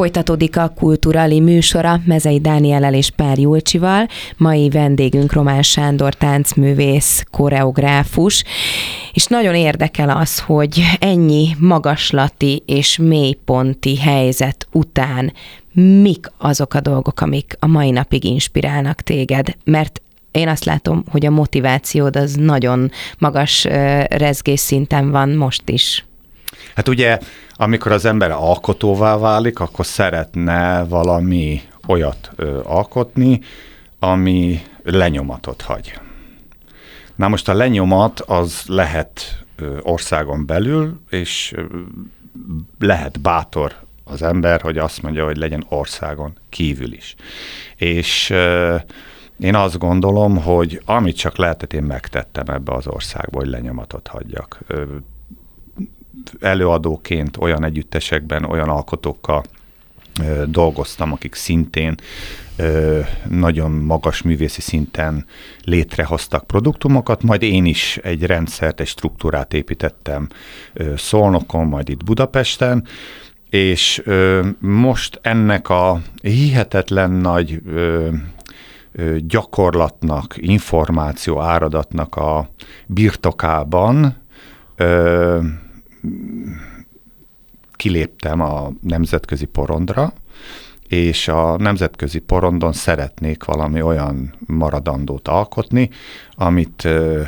Folytatódik a Kulturali műsora Mezei Dániellel és Pál Julcsival. Mai vendégünk Román Sándor táncművész, koreográfus, és nagyon érdekel az, hogy ennyi magaslati és mélyponti helyzet után mik azok a dolgok, amik a mai napig inspirálnak téged, mert én azt látom, hogy a motivációd az nagyon magas rezgésszinten van most is. Hát ugye, amikor az ember alkotóvá válik, akkor szeretne valami olyat alkotni, ami lenyomatot hagy. Na most a lenyomat az lehet országon belül, és lehet bátor az ember, hogy azt mondja, hogy legyen országon kívül is. És én azt gondolom, hogy amit csak lehetett, én megtettem ebbe az országba, hogy lenyomatot hagyjak. Előadóként olyan együttesekben, olyan alkotókkal dolgoztam, akik szintén nagyon magas művészi szinten létrehoztak produktumokat, majd én is egy rendszert, egy struktúrát építettem Szolnokon, majd itt Budapesten, és most ennek a hihetetlen nagy gyakorlatnak, információ áradatnak a birtokában kiléptem a nemzetközi porondra, és a nemzetközi porondon szeretnék valami olyan maradandót alkotni, amit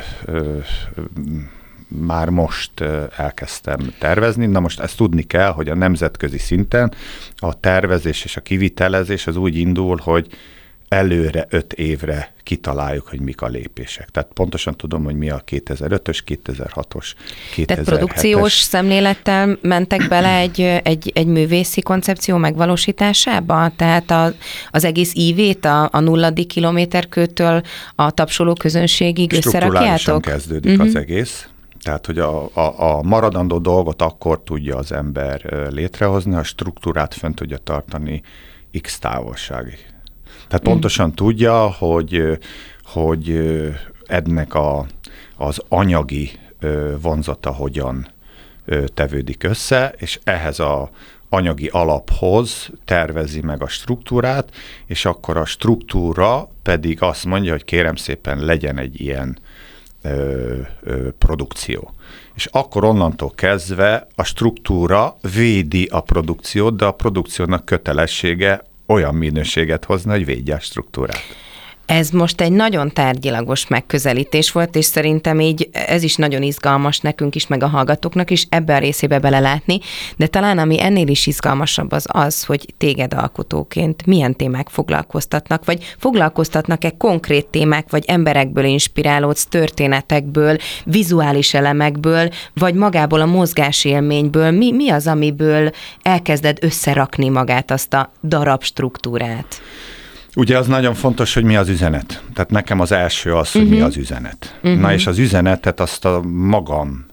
már most elkezdtem tervezni. Na most ezt tudni kell, hogy a nemzetközi szinten a tervezés és a kivitelezés az úgy indul, hogy előre 5 évre kitaláljuk, hogy mik a lépések. Tehát pontosan tudom, hogy mi a 2005-ös, 2006-os, 2007-es. Tehát produkciós szemlélettel mentek bele egy művészi koncepció megvalósításába? Tehát az egész ívét a 0. kilométerkőtől a tapsoló közönségig összerakjátok? Strukturálisan kezdődik az egész. Tehát, hogy a maradandó dolgot akkor tudja az ember létrehozni, a struktúrát fönn tudja tartani x távolságig. Tehát pontosan tudja, hogy ennek az anyagi vonzata hogyan tevődik össze, és ehhez az anyagi alaphoz tervezi meg a struktúrát, és akkor a struktúra pedig azt mondja, hogy kérem szépen legyen egy ilyen produkció. És akkor onnantól kezdve a struktúra védi a produkciót, de a produkciónak kötelessége olyan minőséget hozni, hogy védje a struktúrát. Ez most egy nagyon tárgyilagos megközelítés volt, és szerintem így ez is nagyon izgalmas nekünk is, meg a hallgatóknak is ebbe a részébe belelátni, de talán ami ennél is izgalmasabb az, hogy téged alkotóként milyen témák foglalkoztatnak, vagy foglalkoztatnak-e konkrét témák, vagy emberekből inspirálódsz, történetekből, vizuális elemekből, vagy magából a mozgásélményből, mi az, amiből elkezded összerakni magát, azt a darab struktúrát? Ugye az nagyon fontos, hogy mi az üzenet. Tehát nekem az első az, hogy mi az üzenet. Na és az üzenetet azt a magam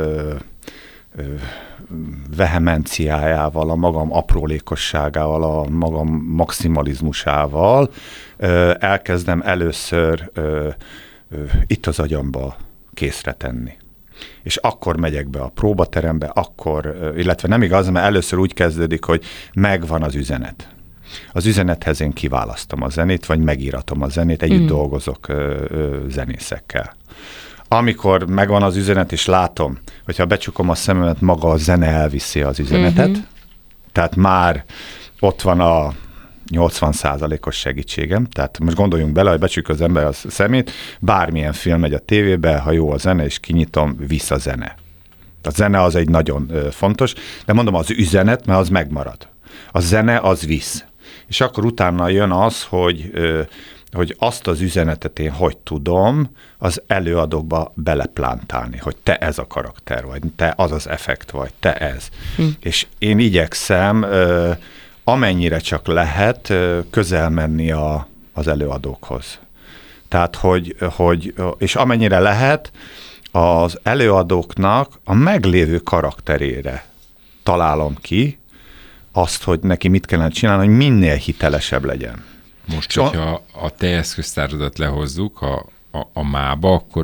vehemenciájával, a magam aprólékosságával, a magam maximalizmusával elkezdem először itt az agyamba készre tenni. És akkor megyek be a próbaterembe, illetve nem igaz, mert először úgy kezdődik, hogy megvan az üzenet. Az üzenethez én kiválasztom a zenét, vagy megíratom a zenét, együtt dolgozok zenészekkel. Amikor megvan az üzenet, és látom, hogyha becsukom a szememet, maga a zene elviszi az üzenetet, tehát már ott van a 80%-os segítségem, tehát most gondoljunk bele, hogy becsukja az ember a szemét, bármilyen film megy a tévébe, ha jó a zene, és kinyitom, visz a zene. A zene az egy nagyon fontos, de mondom, az üzenet, mert az megmarad. A zene az visz. És akkor utána jön az, hogy azt az üzenetet én hogy tudom az előadókba beleplántálni, hogy te ez a karakter vagy, te az az effekt vagy, te ez. És én igyekszem, amennyire csak lehet, közel menni az előadókhoz. Tehát, és amennyire lehet, az előadóknak a meglévő karakterére találom ki azt, hogy neki mit kellene csinálni, hogy minél hitelesebb legyen. Most, hogyha a te eszköztáradat lehozzuk a mába, akkor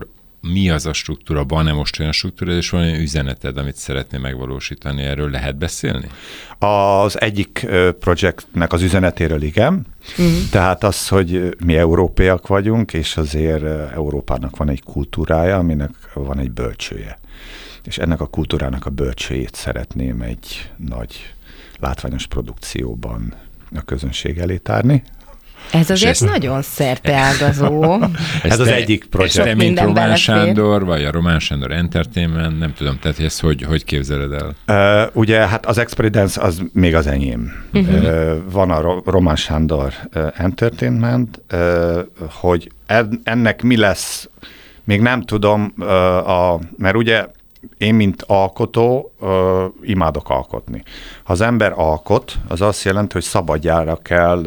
mi az a struktúra, van-e most olyan struktúra, és van olyan üzeneted, amit szeretnél megvalósítani, erről lehet beszélni? Az egyik projektnek az üzenetéről igen, tehát az, hogy mi európaiak vagyunk, és azért Európának van egy kultúrája, aminek van egy bölcsője. És ennek a kultúrának a bölcsőjét szeretném egy nagy látványos produkcióban a közönség elé tárni. Ez azért nagyon szerteágazó. Ez az egyik projekt. Ez te, mint Román Sándor, vagy a Román Sándor Entertainment, nem tudom, tehát ezt hogy képzeled el? Ugye, hát az Experience az még az enyém. Van a Román Sándor Entertainment, hogy ennek mi lesz, még nem tudom, mert ugye én, mint alkotó, imádok alkotni. Ha az ember alkot, az azt jelenti, hogy szabadjára kell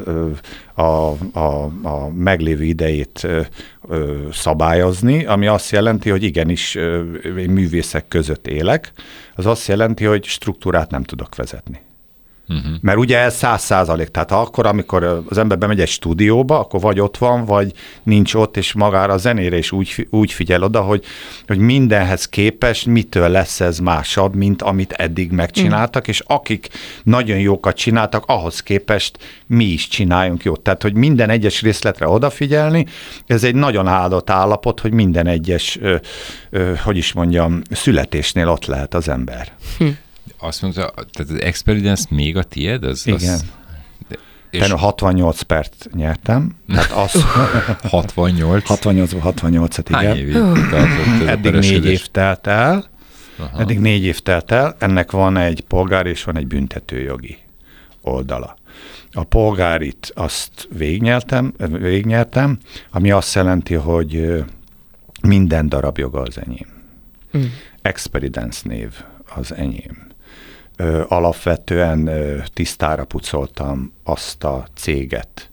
a meglévő idejét szabályozni, ami azt jelenti, hogy igenis én művészek között élek, az azt jelenti, hogy struktúrát nem tudok vezetni. Mert ugye ez 100%, tehát akkor, amikor az ember bemegy egy stúdióba, akkor vagy ott van, vagy nincs ott, és magára a zenére is úgy figyel oda, hogy mindenhez képest mitől lesz ez másabb, mint amit eddig megcsináltak, és akik nagyon jókat csináltak, ahhoz képest mi is csináljunk jót. Tehát, hogy minden egyes részletre odafigyelni, ez egy nagyon áldott állapot, hogy minden egyes, hogy is mondjam, születésnél ott lehet az ember. Azt mondta, tehát az Experience még a tiéd? Igen. És 68 perc nyertem. Tehát az 68? 68-at, igen. Hány évig tartott? Eddig 4 év telt el. Eddig 4 év telt el. Ennek van egy polgári és van egy büntetőjogi oldala. A polgárit azt végignyertem, ami azt jelenti, hogy minden darab joga az enyém. Experience név az enyém. Alapvetően tisztára pucoltam azt a céget,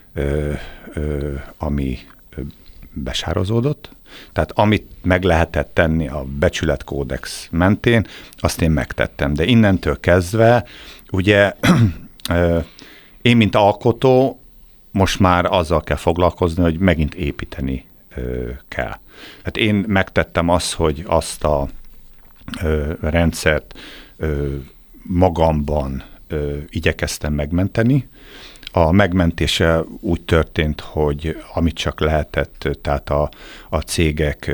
ami besározódott. Tehát amit meg lehetett tenni a becsületkódex mentén, azt én megtettem. De innentől kezdve, ugye én, mint alkotó, most már azzal kell foglalkozni, hogy megint építeni kell. Hát én megtettem azt, hogy azt a rendszert magamban igyekeztem megmenteni. A megmentése úgy történt, hogy amit csak lehetett, tehát a cégek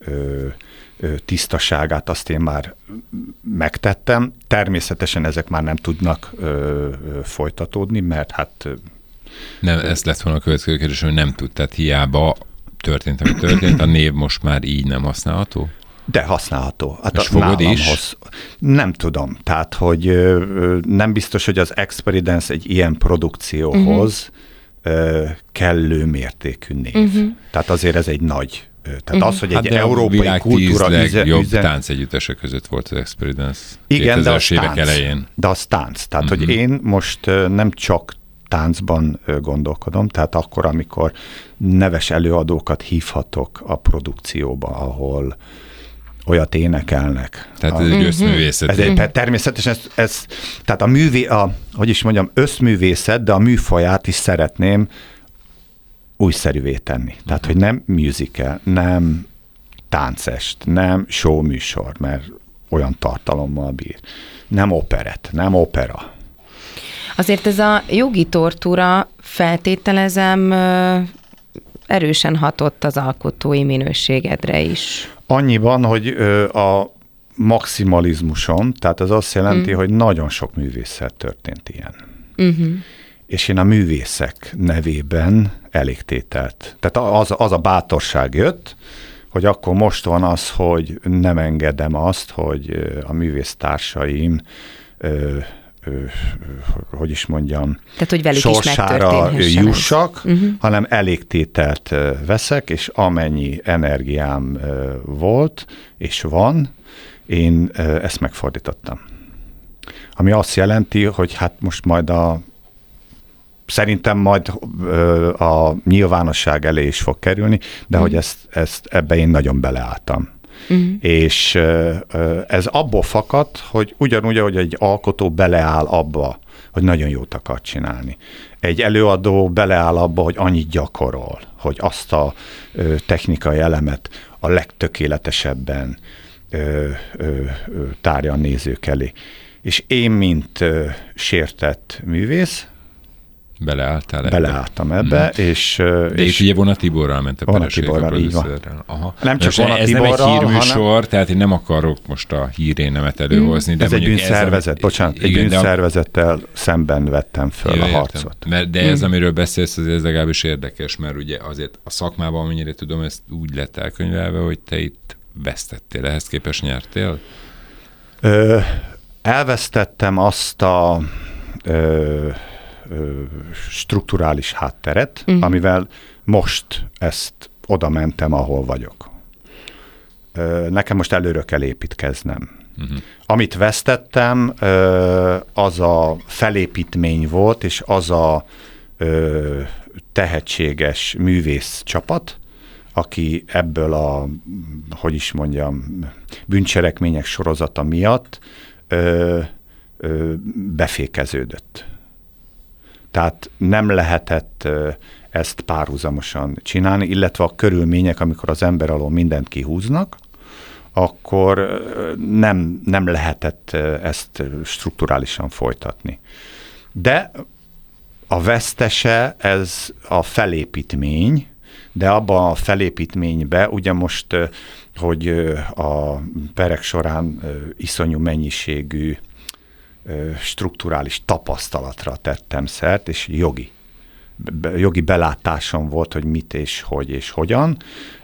tisztaságát azt én már megtettem. Természetesen ezek már nem tudnak folytatódni, mert hát... Nem, ez lett volna a következő kérdés, hogy nem tud, tehát hiába történt, ami történt, a név most már így nem használható? De használható. Hát és fogod is? Nem tudom. Tehát, hogy nem biztos, hogy az Experience egy ilyen produkcióhoz kellő mértékű név. Tehát azért ez egy nagy... Tehát az, hogy egy európai kultúra... legjobb táncegyüttesek között volt az Experience. Igen, de az évek elején. De az tánc. Tehát, hogy én most nem csak táncban gondolkodom, tehát akkor, amikor neves előadókat hívhatok a produkcióba, ahol olyat énekelnek. Tehát ez egy összművészet. Természetesen tehát hogy is mondjam, összművészet, de a műfaját is szeretném újszerűvé tenni. Tehát, hogy nem musical, nem táncest, nem showműsor, mert olyan tartalommal bír. Nem operett, nem opera. Azért ez a jogi tortúra, feltételezem, erősen hatott az alkotói minőségedre is. Annyiban, hogy a maximalizmuson, tehát az azt jelenti, hogy nagyon sok művésszel történt ilyen. És én a művészek nevében elégtételt. Tehát az a bátorság jött, hogy akkor most van az, hogy nem engedem azt, hogy a művésztársaim hogy is mondjam, tehát, hogy velük sorsára jussak, hanem elégtételt veszek, és amennyi energiám volt, és van, én ezt megfordítottam. Ami azt jelenti, hogy hát most majd szerintem majd a nyilvánosság elé is fog kerülni, de hogy ebbe én nagyon beleálltam. És ez abból fakad, hogy ugyanúgy, ahogy egy alkotó beleáll abba, hogy nagyon jót akar csinálni. Egy előadó beleáll abba, hogy annyit gyakorol, hogy azt a technikai elemet a legtökéletesebben tárja a nézők elé. És én, mint sértett művész, beleálltam ebbe, és... De és ugye Vona Tiborral ment a pereség a producerrel. Nem csak Vona ez Tiborral, nem egy hírműsor, tehát én nem akarok most a hírénemet előhozni. De ez egy bűnszervezet, egy bűnszervezettel szemben vettem föl a harcot. De ez, amiről beszélsz, ez legalábbis érdekes, mert ugye azért a szakmában, amennyire tudom, ezt úgy lett elkönyvelve, hogy te itt vesztettél, ehhez képest nyertél? Elvesztettem azt a strukturális hátteret, amivel most ezt oda mentem, ahol vagyok. Nekem most előről kell építkeznem. Amit vesztettem, az a felépítmény volt, és az a tehetséges művész csapat, aki ebből a, hogy is mondjam, bűncselekmények sorozata miatt befékeződött. Tehát nem lehetett ezt párhuzamosan csinálni, illetve a körülmények, amikor az ember alól mindent kihúznak, akkor nem lehetett ezt strukturálisan folytatni. De a vesztese ez a felépítmény, de abban a felépítményben ugye most, hogy a perek során iszonyú mennyiségű strukturális tapasztalatra tettem szert, és jogi belátásom volt, hogy mit és hogy és hogyan.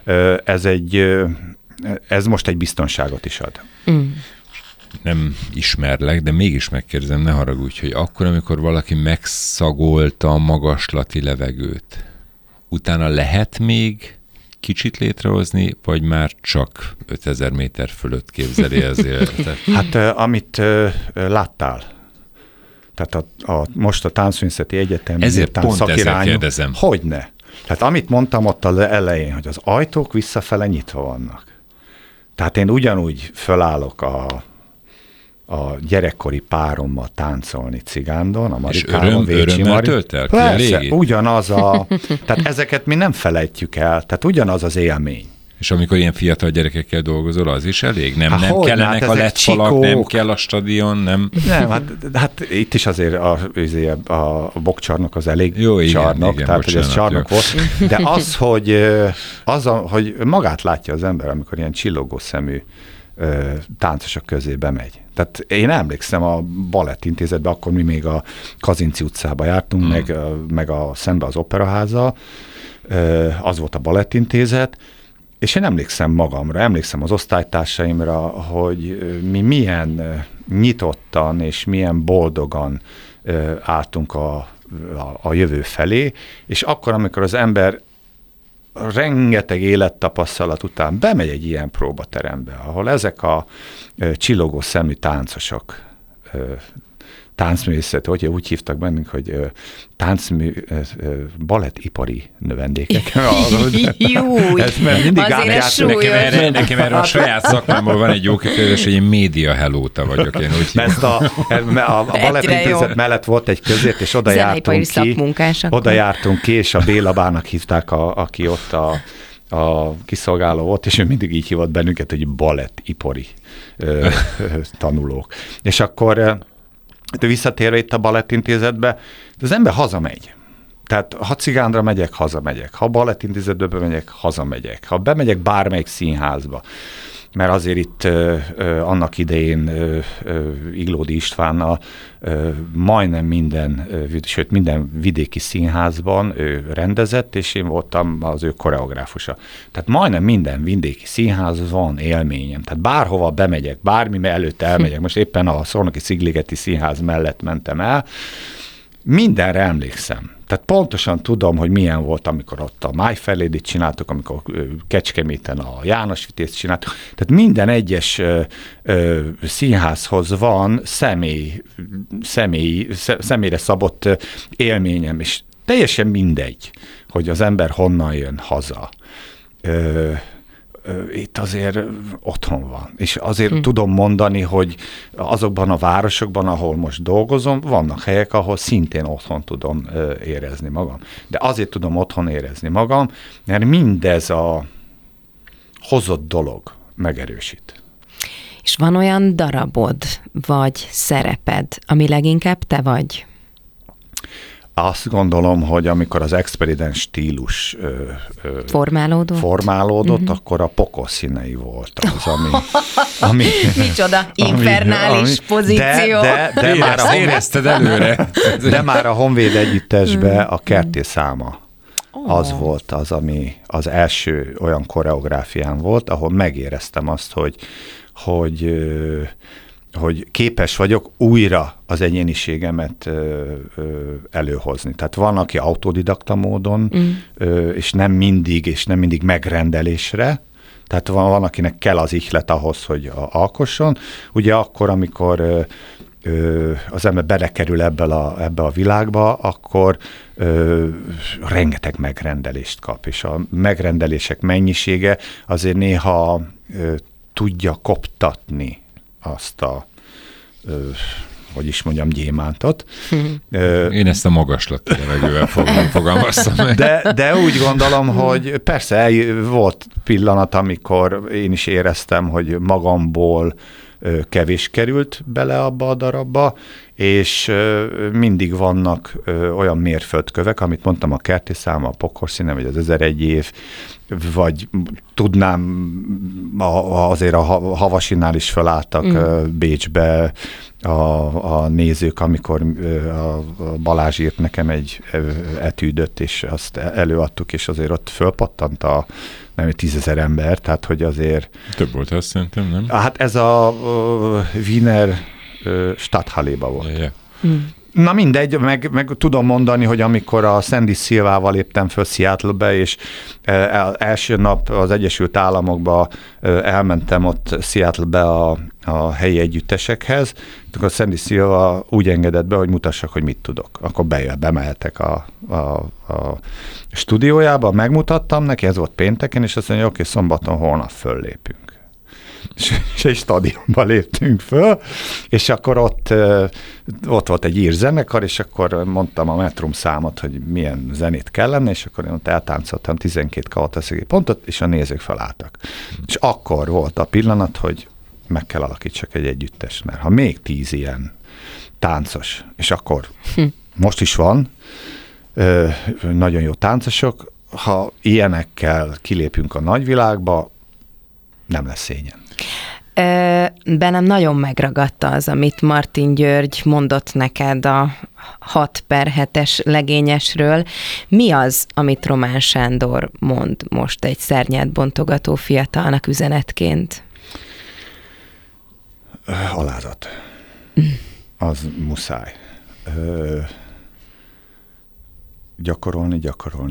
Ez most egy biztonságot is ad. Nem ismerlek, de mégis megkérdezem, ne haragudj, hogy akkor, amikor valaki megszagolta a magaslati levegőt, utána lehet még kicsit létrehozni, vagy már csak 5000 méter fölött képzeli az életet? Hát amit láttál, tehát most a Táncművészeti Egyetem ezért pont ezért kérdezem. Hogyne? Tehát amit mondtam ott az elején, hogy az ajtók visszafele nyitva vannak. Tehát én ugyanúgy fölállok a gyerekkori párommal táncolni Cigándon, a Marikáron, örömmel tölt el? Persze, ugyanaz tehát ezeket mi nem felejtjük el, tehát ugyanaz az élmény. És amikor ilyen fiatal gyerekekkel dolgozol, az is elég? Nem kellenek a LED-falak, nem kell a stadion, nem? Nem, hát itt is azért a bokcsarnok az elég csarnok, igen, tehát hogy ez csarnok volt. De az, hogy magát látja az ember, amikor ilyen csillogó szemű táncosok közé bemegy. Tehát én emlékszem a Balett Intézetben, akkor mi még a Kazinci utcába jártunk, meg szembe az Operaházzal, az volt a Balett Intézet, és én emlékszem magamra, emlékszem az osztálytársaimra, hogy mi milyen nyitottan és milyen boldogan álltunk a jövő felé, és akkor, amikor az ember rengeteg élettapasztalat után bemegy egy ilyen próbaterembe, ahol ezek a csillogó szemű táncosok, táncművészet, hogy úgy hívtak bennünk, hogy balettipari növendékek. Nekem erre a saját szakmámból van egy jó kifejezés, hogy én média hellóta vagyok. Én úgy mert a Balett Intézet mellett volt egy közért, és oda jártunk ki, és a Béla Bának hívták, aki ott a kiszolgáló volt, és ő mindig így hívott bennünket, hogy balettipari tanulók. És akkor de visszatérve itt a Balett Intézetbe, az ember hazamegy. Tehát ha Cigándra megyek, hazamegyek. Ha Balett Intézetbe bemegyek, hazamegyek. Ha bemegyek bármelyik színházba, mert azért itt annak idején Iglódi Istvánnal majdnem minden vidéki színházban ő rendezett, és én voltam az ő koreográfusa. Tehát majdnem minden vidéki színház van élményem. Tehát bárhova bemegyek, bármi előtt elmegyek, most éppen a Szolnoki Szigligeti Színház mellett mentem el, mindenre emlékszem. Tehát pontosan tudom, hogy milyen volt, amikor ott a My Fair Lady-t csináltuk, amikor Kecskeméten a János Vitézt csináltuk. Tehát minden egyes színházhoz van személyre szabott élményem, és teljesen mindegy, hogy az ember honnan jön haza. Itt azért otthon van. És azért tudom mondani, hogy azokban a városokban, ahol most dolgozom, vannak helyek, ahol szintén otthon tudom érezni magam. De azért tudom otthon érezni magam, mert mindez hozott dolog megerősít. És van olyan darabod, vagy szereped, ami leginkább te vagy? Azt gondolom, hogy amikor az expeditens stílus formálódott, akkor a pokol színei volt az, ami micsoda infernális pozíció. De már érezted előre. De már a Honvéd együttesbe a Kertészáma az volt az, ami az első olyan koreográfián volt, ahol megéreztem azt, hogy képes vagyok újra az egyéniségemet előhozni. Tehát van, aki autodidakta módon, és nem mindig megrendelésre, tehát van, akinek kell az ihlet ahhoz, hogy alkosson. Ugye akkor, amikor az ember belekerül ebbe a világba, akkor rengeteg megrendelést kap, és a megrendelések mennyisége azért néha tudja koptatni azt a, hogy is mondjam, gyémántot. Én ezt a magaslati levegővel fogalmaztam meg. De úgy gondolom, hogy persze volt pillanat, amikor én is éreztem, hogy magamból kevés került bele abba a darabba, és mindig vannak olyan mérföldkövek, amit mondtam, a Kertészáma, a Pokorszíne, vagy az 1001 év, vagy tudnám, azért a Havasinál is felálltak Bécsbe a nézők, amikor a Balázs írt nekem egy etűdöt, és azt előadtuk, és azért ott fölpattant a 10 000 ember, tehát hogy azért... Több volt azt szerintem, nem? Hát ez a Wiener Stadthalléba volt. Yeah. Na mindegy, meg tudom mondani, hogy amikor a Sandy Silvával léptem föl Seattle-be, és első nap az Egyesült Államokba elmentem ott Seattle-be a helyi együttesekhez, akkor a Sandy Silva úgy engedett be, hogy mutassak, hogy mit tudok. Akkor bemehetek a stúdiójába, megmutattam neki, ez volt pénteken, és azt mondja, oké, szombaton holnap föllépünk. És egy stadionba léptünk föl, és akkor ott volt egy ír zenekar, és akkor mondtam a metrum számot, hogy milyen zenét kellene, és akkor én ott eltáncoltam 12 kavataszegi pontot, és a nézők felálltak. És akkor volt a pillanat, hogy meg kell alakítsak egy együttest, mert ha még 10 ilyen táncos, és akkor most is van, nagyon jó táncosok, ha ilyenekkel kilépünk a nagyvilágba, nem lesz szégyen. Bennem nagyon megragadta az, amit Martin György mondott neked a 6/7-es legényesről. Mi az, amit Román Sándor mond most egy szárnyát bontogató fiatalnak üzenetként? Alázat. Az muszáj. Gyakorolni.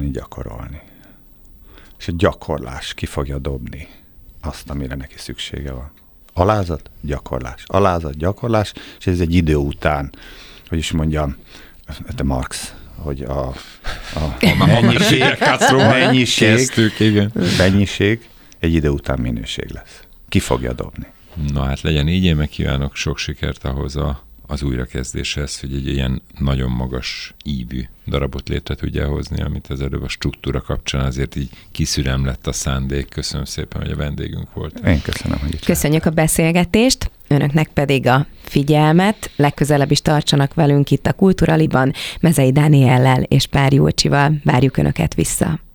És a gyakorlás ki fogja dobni azt, amire neki szüksége van. Alázat, gyakorlás, és ez egy idő után, hogy is mondjam, Marx, hogy a mennyiség egy idő után minőség lesz. Ki fogja dobni. Na hát legyen így, én meg kívánok sok sikert ahhoz az újrakezdéshez, hogy egy ilyen nagyon magas ívű darabot létre tudja hozni, amit az előbb a struktúra kapcsán azért így kiszürem lett a szándék. Köszönöm szépen, hogy a vendégünk volt. Én köszönöm, hogy itt Köszönjük a beszélgetést, önöknek pedig a figyelmet. Legközelebb is tartsanak velünk itt a Kulturaliban, Mezei Dániellel és Pár Júlcsival. Várjuk önöket vissza.